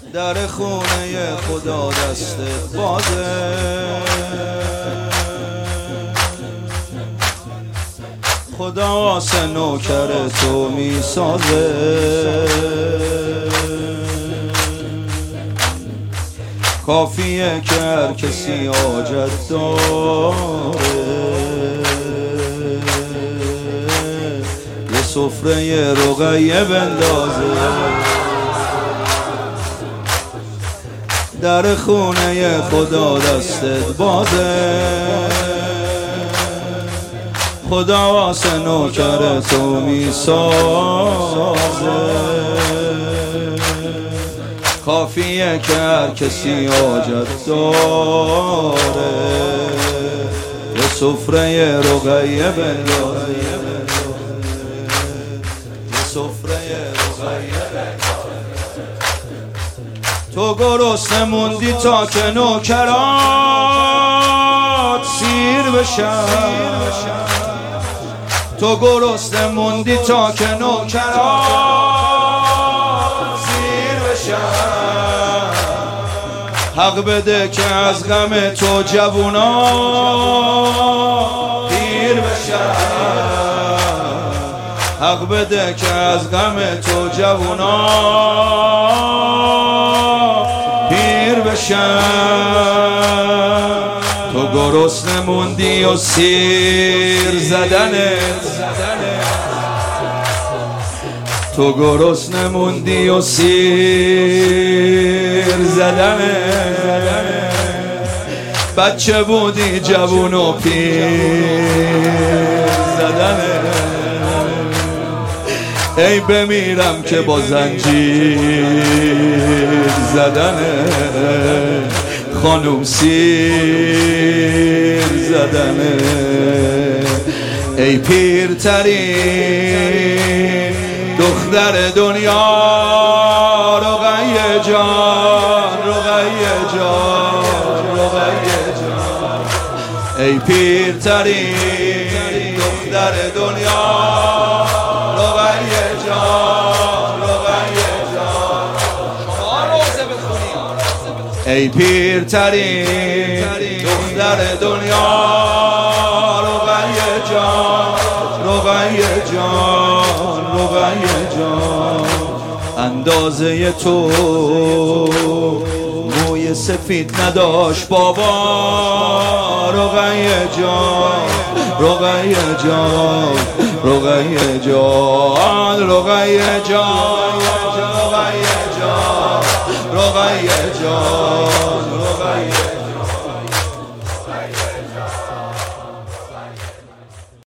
در خونه خدا دستت بازه، خدا واسه نوکر تو میسازه. کافیه که هر کسی حاجت داره یه سفره رقیه بندازه. در خونه خدا دستت بازه، خدا واسه نوکر تو میسازه. کافیه که هر کسی حاجت داره یه سفره رقیه بندازه، یه سفره رقیه بندازه. تو گرسنه موندی تا که نوکرات سیر بشن، تو گرسنه موندی تا که نوکرات سیر بشن. حق بده که از غم تو جوونا پیر بشن، حق بده که از غم تو جوونا پیر بشن. تو گرسنه موندی و سیر زدنت، تو گرسنه موندی و سیر زدنت. بچه بودی جوون و پیر زدنت. ای بمیرم که با زنجیر زدنت، خانوم سیر زدنت. ای پیرترین دختر دنیا رقیه جان، رقیه جان، رقیه جان. ای پیرترین دختر دنیا رقیه جان، رقیه جان. شما روزه بخونید. ای پیرترین دختر دنیا رقیه جان، رقیه جان، رقیه جان. اندازه تو موی سفید نداشت بابا رقیه جان، رقیه جان، رقیه جان، رقیه جان، رقیه جان، رقیه جان، رقیه جان.